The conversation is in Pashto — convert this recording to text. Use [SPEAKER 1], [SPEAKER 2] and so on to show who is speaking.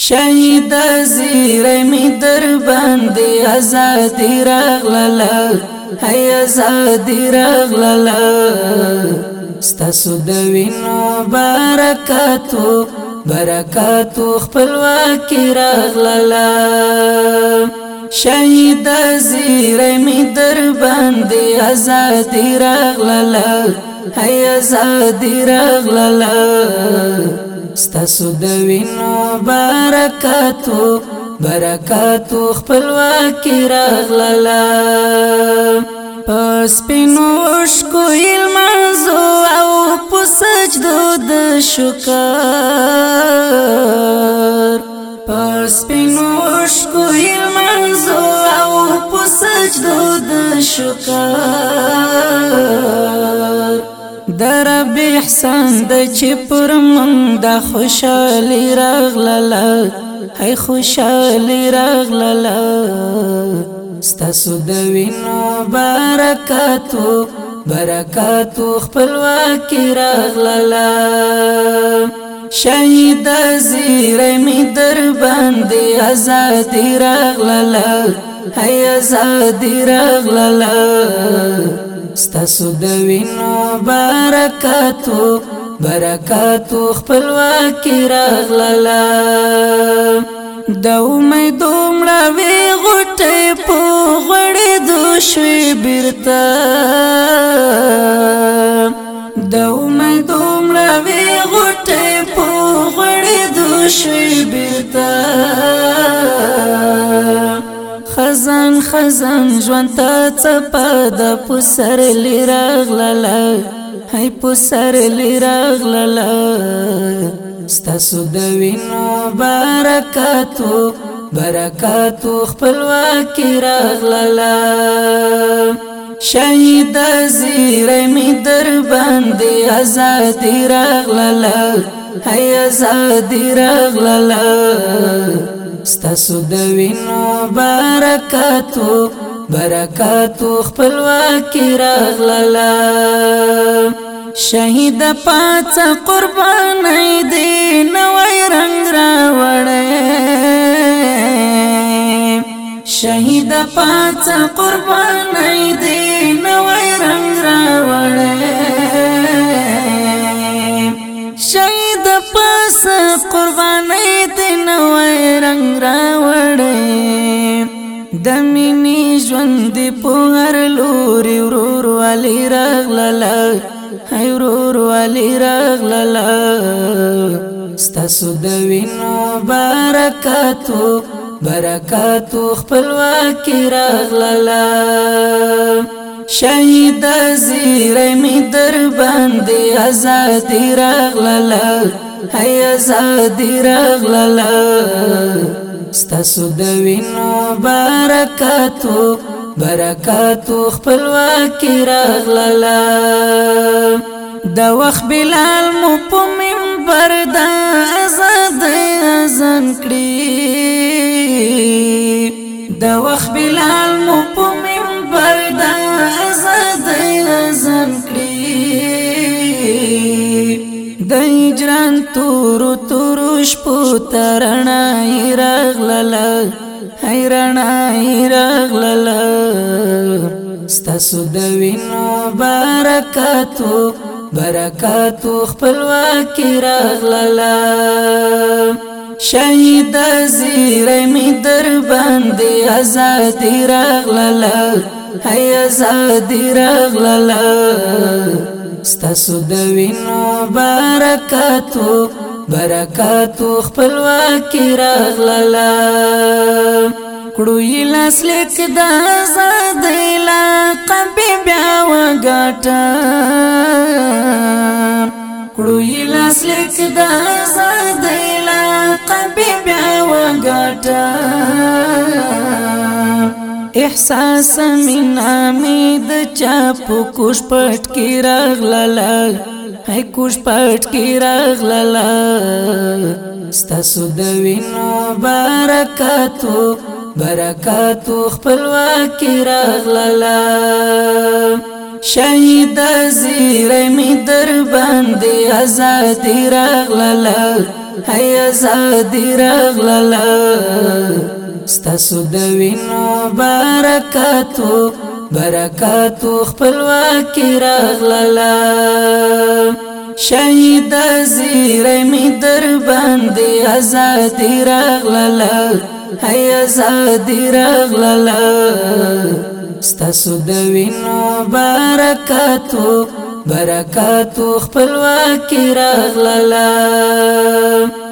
[SPEAKER 1] شهید زیره می در باندې ازادي راغله هي ازادي راغله ستاسو د وینو برکاتو خپلواکي راغله شهید زیره می در باندې ازادي راغله هي ازادي راغله ستاسو د وینو برکاتو خپلواکي راغله پس پینو شکو المنزو او پسجدو د شکر پس پینو شکو المنزو او پسجدو د شکر در رب احسان د چې پر مونږ د خوشالي راغله هي خوشالي راغله ستاسو د وینو برکاتو خپلواکي راغله شهید زیره می در باندې ازادي راغله هي ازادي راغله ستاسو د وینو برکاتو خپلواکي راغله د امید مړوي غټه په غړې دوشوي بیرته د امید مړوي غټه په غړې دوشوي بیرته خزان ژوند ته څپه د پسر لراغله هي پسر لراغله ستاسو د وینو برکاتو خپلواکي راغله شهید زیره می در باندې ازادي راغله هي ازادي راغله ستاسو د وینو برکاتو خپلواکي راغله شهید پاڅ قرباني دي نوې رنگ راوړې شهید پاڅ قرباني دي نوې رنگ راوړې شهید پاڅ قرباني دي نوې رنگ راوړې د مینې ژوند په هر لوري ورور والی راغله هي ورور والی راغله ستاسو د وینو برکاتو خپلواکي راغله شهید زیره می در باندې ازادي راغله هي ازادي راغله ستاسو د وینو برکاتو خپلواکي راغله د وخت بلال مو په منبر د اذان کړی د وخت بلال مو په منبر د اذان کړی د هجران تورو شپو ترنای راغله حیرانای راغله ستاسو د وینو برکاتو خپلواکي راغله شهید زیره می در باندې ازادي راغله هي ازادي راغله ستاسو د وینو برکاتو خپلواکي راغله کړو لاس لیک د آزادۍ لقب بیا وګټه کړو لاس لیک د آزادۍ لقب بیا وګټه احساس من امید چاپ کوش پټ کی راغله هي کوش پټ کی راغله ستاسو د وینو برکاتو خپلواکي راغله شهید زیره می در باندې ازادي راغله هي آزادي راغلله ستاسو د وینو برکاتو خپلواکي راغلله شهید زیره می در باندې آزادی راغلله هي آزادی راغلله ستاسو د وینو برکاتو خپلواکي راغلله